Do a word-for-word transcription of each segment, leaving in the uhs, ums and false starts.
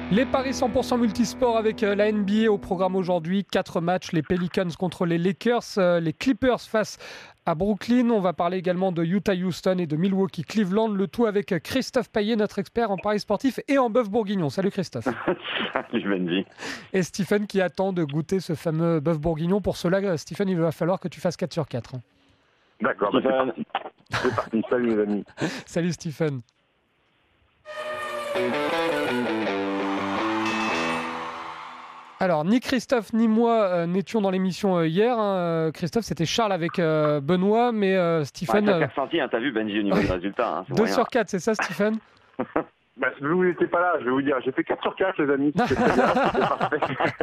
Les paris cent pour cent multisport avec la N B A au programme aujourd'hui. Quatre matchs, les Pelicans contre les Lakers, les Clippers face à Brooklyn. On va parler également de Utah Houston et de Milwaukee Cleveland. Le tout avec Christophe Payet, notre expert en paris sportif et en bœuf bourguignon. Salut Christophe. Salut Benji. Et Stephen qui attend de goûter ce fameux bœuf bourguignon. Pour cela, Stephen, il va falloir que tu fasses quatre sur quatre. D'accord, bah c'est parti. C'est parti. Salut les amis. Salut Stephen. Alors, ni Christophe ni moi euh, n'étions dans l'émission euh, hier. Hein. Christophe, c'était Charles avec euh, Benoît, mais euh, Stephen... Ouais, t'as senti, hein, t'as vu Benji au niveau des résultats. Hein, deux sur quatre, c'est ça Stephen? Bah, si vous n'étiez pas là, je vais vous dire, j'ai fait quatre sur quatre les amis. C'était très bien, c'était parfait.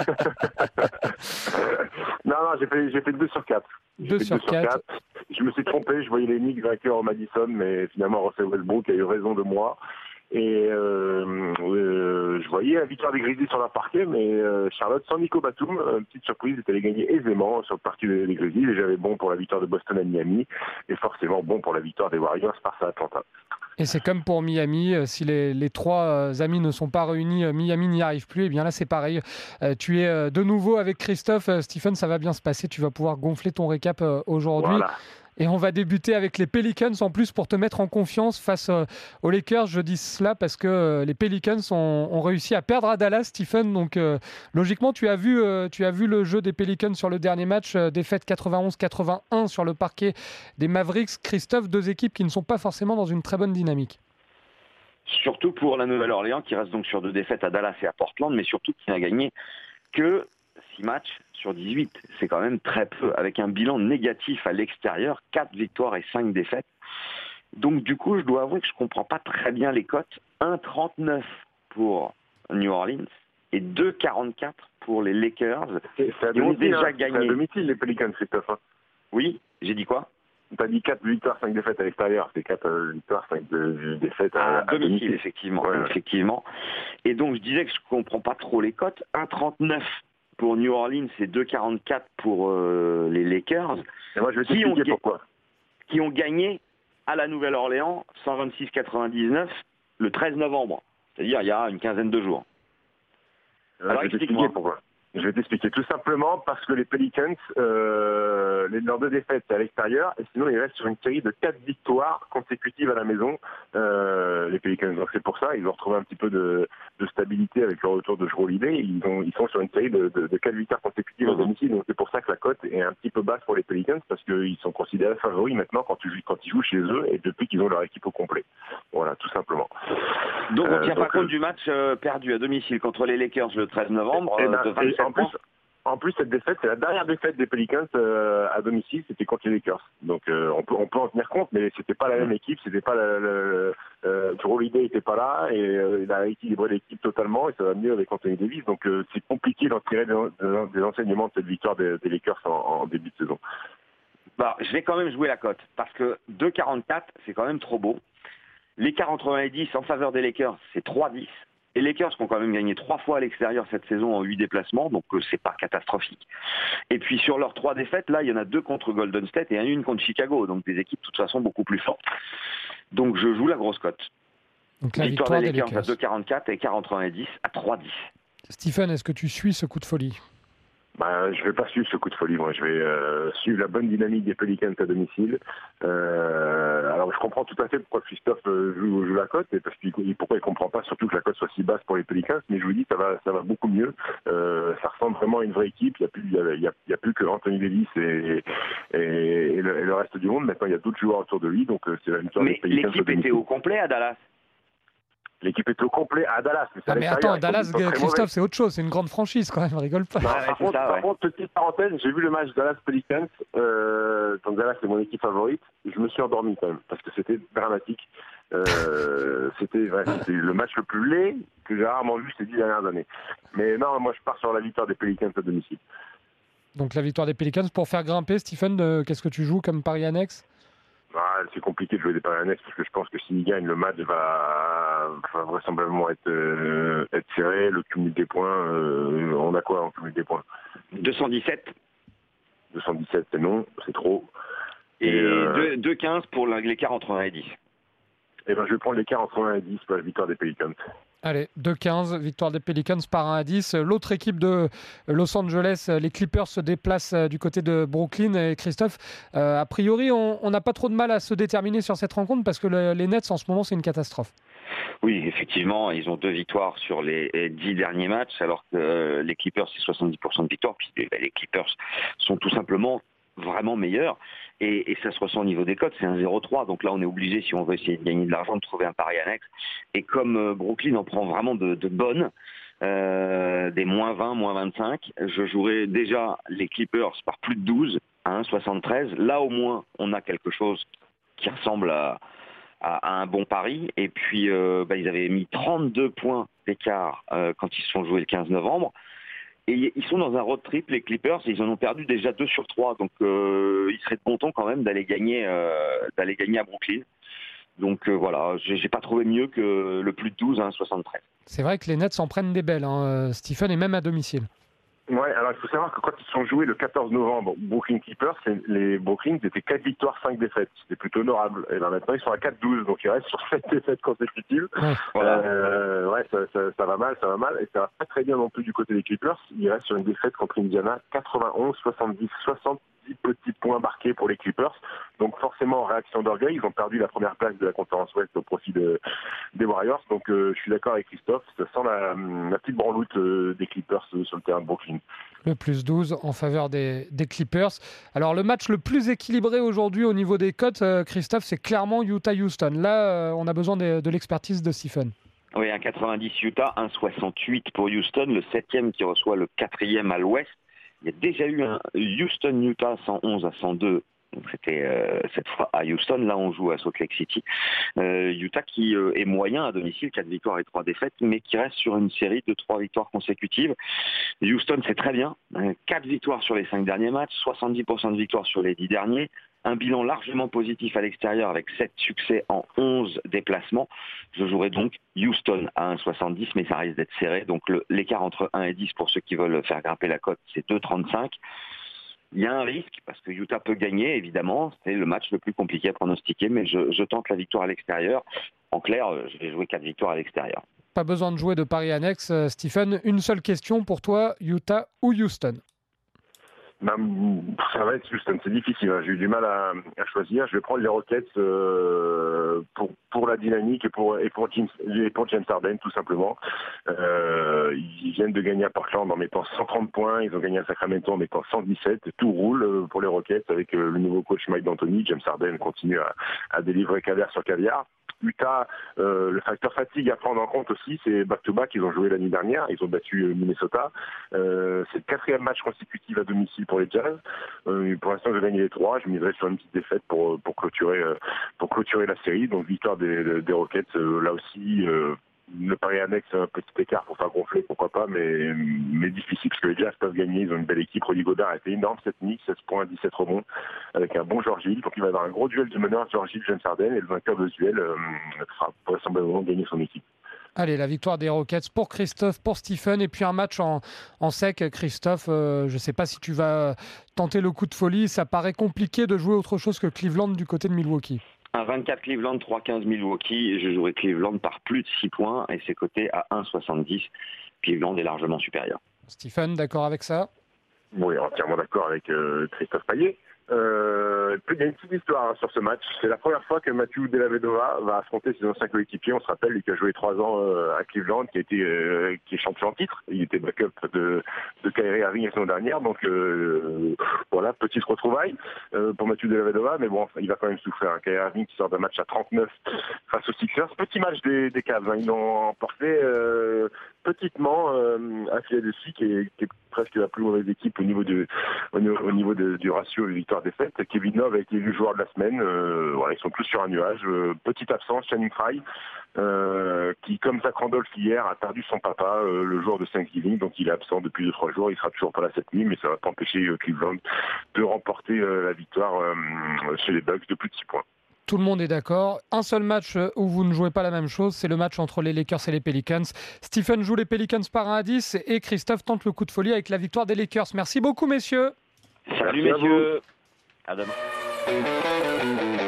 non, non, j'ai fait, j'ai fait deux sur quatre. deux sur quatre. Je me suis trompé, je voyais les Knicks vainqueurs au Madison, mais finalement Russell Westbrook a eu raison de moi. Et euh, euh, je voyais la victoire des Grizzlies sur leur parquet, mais euh, Charlotte sans Nico Batum, une petite surprise, est allée gagner aisément sur le parquet des, des Grizzlies. Et j'avais bon pour la victoire de Boston à Miami, et forcément bon pour la victoire des Warriors face à Atlanta. Et c'est comme pour Miami, si les, les trois amis ne sont pas réunis, Miami n'y arrive plus, et bien là c'est pareil. Euh, tu es de nouveau avec Christophe. Stephen, ça va bien se passer, tu vas pouvoir gonfler ton récap aujourd'hui. Voilà. Et on va débuter avec les Pelicans en plus pour te mettre en confiance face aux Lakers. Je dis cela parce que les Pelicans ont, ont réussi à perdre à Dallas, Stephen. Donc euh, logiquement, tu as, vu, euh, tu as vu le jeu des Pelicans sur le dernier match, euh, défaite quatre-vingt-onze à quatre-vingt-un sur le parquet des Mavericks. Christophe, deux équipes qui ne sont pas forcément dans une très bonne dynamique. Surtout pour la Nouvelle-Orléans qui reste donc sur deux défaites à Dallas et à Portland, mais surtout qui n'a gagné que six matchs sur dix-huit. C'est quand même très peu, avec un bilan négatif à l'extérieur, quatre victoires et cinq défaites. Donc du coup, je dois avouer que je ne comprends pas très bien les cotes. un virgule trente-neuf pour New Orleans et deux virgule quarante-quatre pour les Lakers. C'est à qui ont déjà hein. gagné. C'est à domicile les Pelicans, Christophe. Hein. Oui, j'ai dit quoi? Tu as dit quatre victoires, cinq défaites à l'extérieur. C'est quatre victoires, cinq défaites à, à, à domicile, domicile. Effectivement, ouais, effectivement. Et donc, je disais que je ne comprends pas trop les cotes. un virgule trente-neuf pour New Orleans et deux virgule quarante-quatre pour euh, les Lakers. Et moi, je vais t'expliquer pourquoi. Qui ont gagné à la Nouvelle-Orléans cent vingt-six à quatre-vingt-dix-neuf le treize novembre. C'est-à-dire il y a une quinzaine de jours. Alors, Alors je vais t'expliquer pourquoi. Je vais t'expliquer tout simplement parce que les Pelicans, euh, les, leurs deux défaites c'est à l'extérieur, et sinon ils restent sur une série de quatre victoires consécutives à la maison, euh, les Pelicans. Donc c'est pour ça, ils ont retrouvé un petit peu de, de stabilité avec le retour de Jrue Holiday. Ils, ont, ils sont sur une série de, de, de quatre victoires consécutives à domicile, donc c'est pour ça que la cote est un petit peu basse pour les Pelicans, parce qu'ils sont considérés favoris maintenant quand, tu, quand ils jouent chez eux et depuis qu'ils ont leur équipe au complet. Voilà, tout simplement. Donc on ne tient euh, pas donc, compte euh, du match euh, perdu à domicile contre les Lakers le treize novembre. Et, et euh, ben, de vingt-sept et en plus, En plus, cette défaite, c'est la dernière défaite des Pelicans euh, à domicile, c'était contre les Lakers. Donc, euh, on peut on peut en tenir compte, mais c'était pas la même équipe, c'était pas la, la, euh, Jrue Holiday était pas là et euh, il a équilibré l'équipe totalement et ça va mieux avec Anthony Davis. Donc, euh, c'est compliqué d'en tirer des, des enseignements de cette victoire des, des Lakers en, en début de saison. Bah, je vais quand même jouer la cote parce que deux virgule quarante-quatre, c'est quand même trop beau. Les quatre-vingt-dix en faveur des Lakers, c'est trois virgule dix. Les Lakers qui ont quand même gagné trois fois à l'extérieur cette saison en huit déplacements, donc euh, c'est pas catastrophique. Et puis sur leurs trois défaites, là, il y en a deux contre Golden State et une contre Chicago, donc des équipes de toute façon beaucoup plus fortes. Donc je joue la grosse cote. Donc la victoire, victoire des des Lakers, Lakers à deux virgule quarante-quatre et quatre-vingt-dix à trois virgule dix. Stephen, est-ce que tu suis ce coup de folie? Ben, je vais pas suivre ce coup de folie, moi. Je vais euh, suivre la bonne dynamique des Pelicans à domicile. Euh, alors, je comprends tout à fait pourquoi Christophe euh, joue, joue la cote, et parce qu'il pourquoi il comprend pas surtout que la cote soit si basse pour les Pelicans. Mais je vous dis, ça va, ça va beaucoup mieux. Euh, ça ressemble vraiment à une vraie équipe. Il y a plus, il y a, il y a, il y a plus que Anthony Davis et, et, et, le, et le reste du monde. Maintenant, il y a d'autres joueurs autour de lui, donc euh, c'est la victoire des Mais Pelicans. l'équipe était au complet à Dallas. L'équipe est au complet à Dallas. Mais, ah mais attends, Dallas, Christophe, c'est autre chose. C'est une grande franchise quand même, rigole pas. Non, ouais, par, contre, ça, par ouais. contre, petite parenthèse, j'ai vu le match Dallas-Pelicans. Euh, donc Dallas, c'est mon équipe favorite. Je me suis endormi quand même, parce que c'était dramatique. Euh, c'était, ouais, c'était le match le plus laid que j'ai rarement vu ces dix dernières années. Mais non, moi je pars sur la victoire des Pelicans à domicile. Donc la victoire des Pelicans. Pour faire grimper, Stephen, de... qu'est-ce que tu joues comme pari annexe? Ah, c'est compliqué de jouer des paris annexes parce que je pense que s'il gagne, le match va, va vraisemblablement être, euh, être serré. Le cumul des points, euh, on a quoi en cumul des points? deux cent dix-sept. deux cent dix-sept, c'est non, c'est trop. Et, et euh, deux virgule quinze pour l'écart entre un et dix. Eh ben, je vais prendre l'écart entre un et dix pour la victoire des Pelicans. Allez, deux quinze, victoire des Pelicans par un à dix. L'autre équipe de Los Angeles, les Clippers, se déplace du côté de Brooklyn. Et Christophe, euh, a priori, on n'a pas trop de mal à se déterminer sur cette rencontre parce que le, les Nets, en ce moment, c'est une catastrophe. Oui, effectivement, ils ont deux victoires sur les dix derniers matchs, alors que euh, les Clippers, c'est soixante-dix pour cent de victoires. Puis eh ben, les Clippers sont tout simplement vraiment meilleurs. Et, et ça se ressent au niveau des cotes, c'est un zéro trois. Donc là, on est obligé, si on veut essayer de gagner de l'argent, de trouver un pari annexe. Et comme euh, Brooklyn en prend vraiment de, de bonnes, euh, des moins vingt, moins vingt-cinq, je jouerai déjà les Clippers par plus de douze à un virgule soixante-treize. Là, au moins, on a quelque chose qui ressemble à, à, à un bon pari. Et puis, euh, bah, ils avaient mis trente-deux points d'écart euh, quand ils se sont joués le quinze novembre. Et ils sont dans un road trip, les Clippers, et ils en ont perdu déjà deux sur trois. Donc, euh, il serait de bon ton quand même d'aller gagner, euh, d'aller gagner à Brooklyn. Donc, euh, voilà, j'ai, j'ai pas trouvé mieux que le plus de douze à un virgule soixante-treize. C'est vrai que les Nets en prennent des belles, hein, Stephen, et même à domicile. Ouais, alors il faut savoir que quand ils se sont joués le quatorze novembre, Brooklyn Clippers, les Brooklyn étaient quatre victoires, cinq défaites. C'était plutôt honorable. Et là maintenant ils sont à quatre douze, donc ils restent sur sept défaites consécutives. Ouais, voilà. euh, ouais ça, ça, ça va mal, ça va mal. Et ça va pas très bien non plus du côté des Clippers. Ils restent sur une défaite contre Indiana, quatre-vingt-onze soixante-dix, soixante petits points marqués pour les Clippers. Donc forcément, réaction d'orgueil, ils ont perdu la première place de la conférence Ouest au profit de, des Warriors. Donc euh, je suis d'accord avec Christophe, ça sent la, la petite branloute euh, des Clippers euh, sur le terrain de Brooklyn. Le plus douze en faveur des, des Clippers. Alors le match le plus équilibré aujourd'hui au niveau des cotes, euh, Christophe, c'est clairement Utah-Houston. Là, euh, on a besoin de, de l'expertise de Stephen. Oui, un quatre-vingt-dix Utah, un soixante-huit pour Houston, le septième qui reçoit le quatrième à l'Ouest. Il y a déjà eu un Houston-Utah cent onze à cent deux. Donc c'était euh, cette fois à Houston. Là, on joue à Salt Lake City. Euh, Utah qui euh, est moyen à domicile, quatre victoires et trois défaites, mais qui reste sur une série de trois victoires consécutives. Houston, c'est très bien. quatre victoires sur les cinq derniers matchs, soixante-dix pour cent de victoires sur les dix derniers. Un bilan largement positif à l'extérieur avec sept succès en onze déplacements. Je jouerai donc Houston à un virgule soixante-dix, mais ça risque d'être serré. Donc le, l'écart entre un et dix pour ceux qui veulent faire grimper la cote, c'est deux virgule trente-cinq. Il y a un risque parce que Utah peut gagner, évidemment. C'est le match le plus compliqué à pronostiquer, mais je, je tente la victoire à l'extérieur. En clair, je vais jouer quatre victoires à l'extérieur. Pas besoin de jouer de pari annexe, Stephen. Une seule question pour toi, Utah ou Houston? Ben, ça va être Houston, c'est difficile. Hein. J'ai eu du mal à, à choisir. Je vais prendre les Rockets euh, pour pour la dynamique et pour et pour James, et pour James Harden tout simplement. Euh, ils viennent de gagner à Portland en mettant cent trente points. Ils ont gagné à Sacramento en mettant cent dix-sept. Tout roule pour les Rockets avec le nouveau coach Mike D'Antoni. James Harden continue à, à délivrer caviar sur caviar. Utah, euh, le facteur fatigue à prendre en compte aussi, c'est back-to-back, ils ont joué l'année dernière, ils ont battu Minnesota. Euh, c'est le quatrième match consécutif à domicile pour les Jazz. Euh, pour l'instant, j'ai gagné les trois, je miserai sur une petite défaite pour, pour, clôturer, euh, pour clôturer la série. Donc victoire des, des Rockets, euh, là aussi, euh, le pari annexe, un petit écart pour faire gonfler, pourquoi pas, mais, mais difficile parce que les Jazz peuvent gagner. Ils ont une belle équipe. Rudy Godard a été énorme cette nuit, seize points, dix-sept rebonds, avec un bon George Hill. Donc il va y avoir un gros duel du meneur George Hill, James Harden, et le vainqueur de ce duel euh, fera vraisemblablement gagner son équipe. Allez, la victoire des Rockets pour Christophe, pour Stephen, et puis un match en, en sec. Christophe, euh, je ne sais pas si tu vas tenter le coup de folie. Ça paraît compliqué de jouer autre chose que Cleveland du côté de Milwaukee. Un vingt-quatre Cleveland, trois quinze Milwaukee. Je jouerai Cleveland par plus de six points et c'est coté à un soixante-dix. Cleveland est largement supérieur. Stephen, d'accord avec ça? Oui, entièrement d'accord avec euh, Christophe Payet. Euh, il y a une petite histoire hein, sur ce match. C'est la première fois que Mathieu Dellavedova va affronter ses anciens coéquipiers. On se rappelle, lui qui a joué trois ans euh, à Cleveland, qui a été euh, qui est champion en titre. Il était backup de, de Kyrie Irving la saison dernière. Donc euh, voilà, petite retrouvaille euh, pour Mathieu Dellavedova. Mais bon, il va quand même souffrir. Hein. Kyrie Irving qui sort d'un match à trente-neuf face aux Sixers. Petit match des, des Cavs. Hein. Ils l'ont emporté euh, petitement euh, à Philadelphie, qui est, qui est presque la plus mauvaise équipe au niveau, de, au niveau, au niveau de, du ratio victoire-défaite. Kevin Love a été élu joueur de la semaine. Euh, voilà, ils sont tous sur un nuage. Euh, petite absence, Channing Frye, euh, qui, comme Zach Randolph hier, a perdu son papa euh, le jour de Thanksgiving. Donc il est absent depuis deux trois jours. Il sera toujours pas là cette nuit, mais ça va pas empêcher euh, Cleveland de remporter euh, la victoire euh, chez les Bucks de plus de six points. Tout le monde est d'accord. Un seul match où vous ne jouez pas la même chose, c'est le match entre les Lakers et les Pelicans. Stephen joue les Pelicans par un à dix et Christophe tente le coup de folie avec la victoire des Lakers. Merci beaucoup, messieurs. Salut, Merci messieurs. À, à demain.